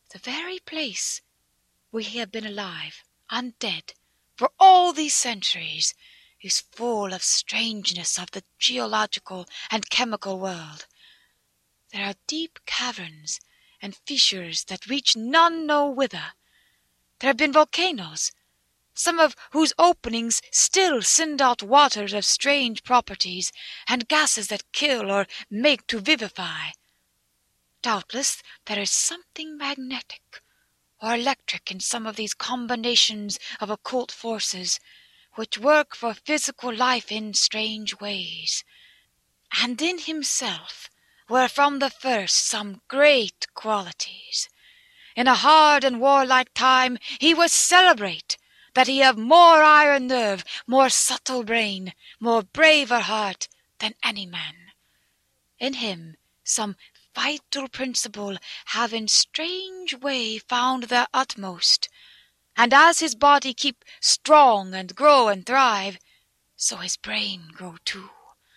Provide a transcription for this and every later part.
The very place where he had been alive, undead, for all these centuries, is full of strangeness of the geological and chemical world. There are deep caverns and fissures that reach none know whither. There have been volcanoes, some of whose openings still send out waters of strange properties, and gases that kill or make to vivify. Doubtless there is something magnetic or electric in some of these combinations of occult forces, which work for physical life in strange ways. And in himself were from the first some great qualities. In a hard and warlike time he was celebrate, that he have more iron nerve, more subtle brain, more braver heart than any man. In him some vital principle have in strange way found their utmost, and as his body keep strong and grow and thrive, so his brain grow too.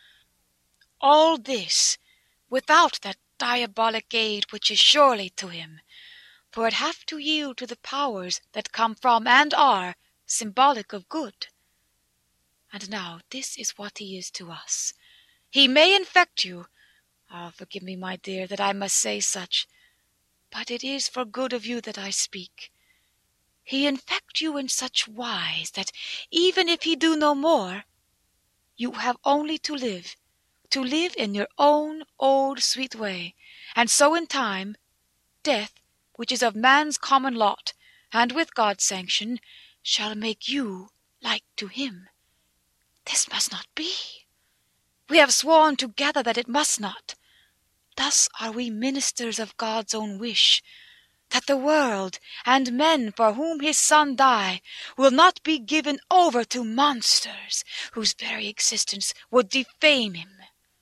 All this without that diabolic aid which is surely to him, for it have to yield to the powers that come from and are symbolic of good. And now this is what he is to us. He may infect you. Forgive me, my dear, that I must say such, but it is for good of you that I speak. He infect you in such wise that even if he do no more, you have only to live in your own old sweet way, and so in time, death, which is of man's common lot, and with God's sanction, shall make you like to him. This must not be. We have sworn together that it must not. Thus are we ministers of God's own wish, that the world and men for whom his Son died will not be given over to monsters whose very existence would defame him.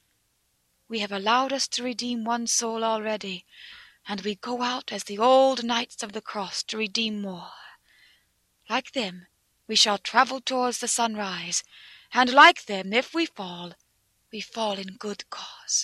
We have allowed us to redeem one soul already, and we go out as the old knights of the cross to redeem more. Like them, we shall travel towards the sunrise, and like them, if we fall in good cause.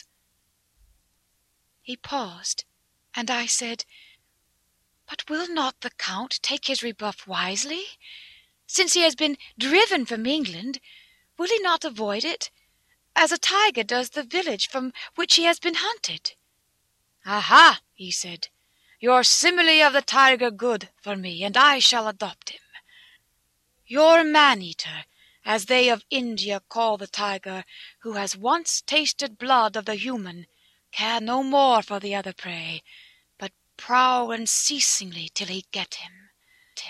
He paused, and I said, But will not the Count take his rebuff wisely? Since he has been driven from England, will he not avoid it, as a tiger does the village from which he has been hunted? Aha, he said, your simile of the tiger good for me, and I shall adopt him. Your man-eater, as they of India call the tiger, who has once tasted blood of the human, care no more for the other prey, but prowl unceasingly till he get him.